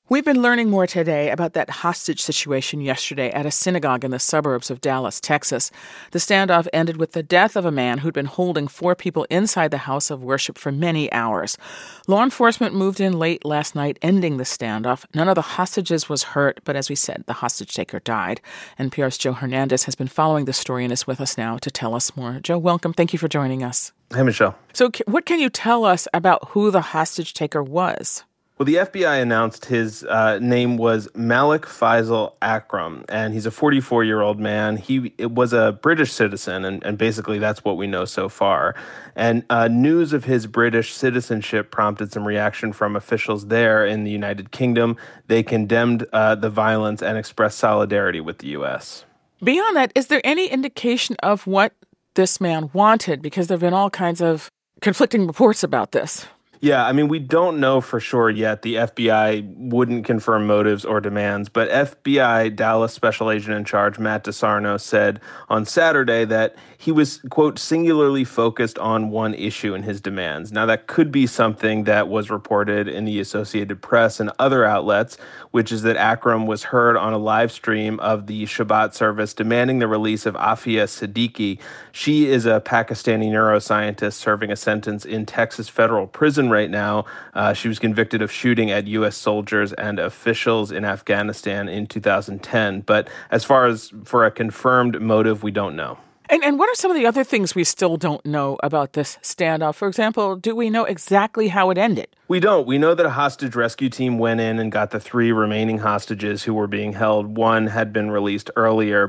We've been learning more today about that hostage situation yesterday at a synagogue in the suburbs of Dallas, Texas. The standoff ended with the death of a man who'd been holding 4 people inside the house of worship for many hours. Law enforcement moved in late last night, ending the standoff. None of the hostages was hurt, but as we said, the hostage taker died. NPR's Joe Hernandez has been following the story and is with us now to tell us more. Joe, welcome. Thank you for joining us. Hey, Michelle. So what can you tell us about who the hostage taker was? Well, the FBI announced his name was Malik Faisal Akram, and he's a 44-year-old man. He was a British citizen, and basically that's what we know so far. And news of his British citizenship prompted some reaction from officials there in the United Kingdom. They condemned the violence and expressed solidarity with the U.S. Beyond that, is there any indication of what this man wanted? Because there have been all kinds of conflicting reports about this. Yeah, I mean, we don't know for sure yet. The FBI wouldn't confirm motives or demands, but FBI Dallas Special Agent in Charge Matt DeSarno said on Saturday that he was, quote, singularly focused on one issue in his demands. Now, that could be something that was reported in the Associated Press and other outlets, which is that Akram was heard on a live stream of the Shabbat service demanding the release of Afia Siddiqui. She is a Pakistani neuroscientist serving a sentence in Texas federal prison right now. She was convicted of shooting at U.S. soldiers and officials in Afghanistan in 2010. But as far as for a confirmed motive, we don't know. And what are some of the other things we still don't know about this standoff? For example, do we know exactly how it ended? We don't. We know that a hostage rescue team went in and got the 3 remaining hostages who were being held. One had been released earlier,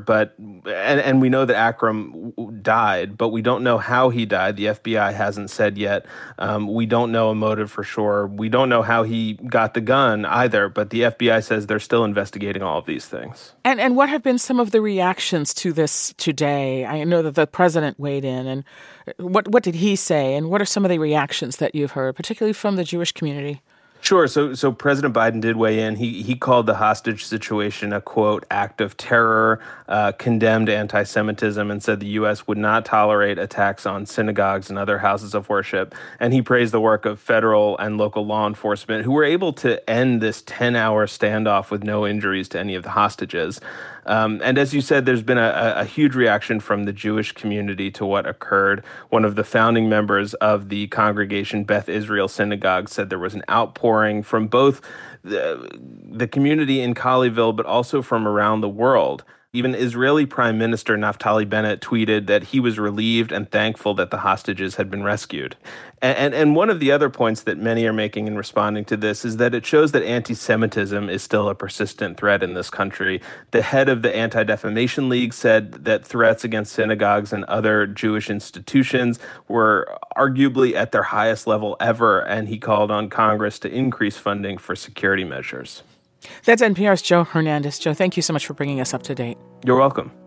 and we know that Akram died, but we don't know how he died. The FBI hasn't said yet. We don't know a motive for sure. We don't know how he got the gun either, but the FBI says they're still investigating all of these things. And what have been some of the reactions to this today? I know that the president weighed in, and what did he say? And what are some of the reactions that you've heard, particularly from the Jewish community? Sure. So President Biden did weigh in. He called the hostage situation a, quote, act of terror, condemned anti-Semitism, and said the U.S. would not tolerate attacks on synagogues and other houses of worship. And he praised the work of federal and local law enforcement who were able to end this 10-hour standoff with no injuries to any of the hostages. And as you said, there's been a huge reaction from the Jewish community to what occurred. One of the founding members of the congregation, Beth Israel Synagogue, said there was an outpouring from both the community in Colleyville, but also from around the world. Even Israeli Prime Minister Naftali Bennett tweeted that he was relieved and thankful that the hostages had been rescued. And one of the other points that many are making in responding to this is that it shows that anti-Semitism is still a persistent threat in this country. The head of the Anti-Defamation League said that threats against synagogues and other Jewish institutions were arguably at their highest level ever, and he called on Congress to increase funding for security measures. That's NPR's Joe Hernandez. Joe, thank you so much for bringing us up to date. You're welcome.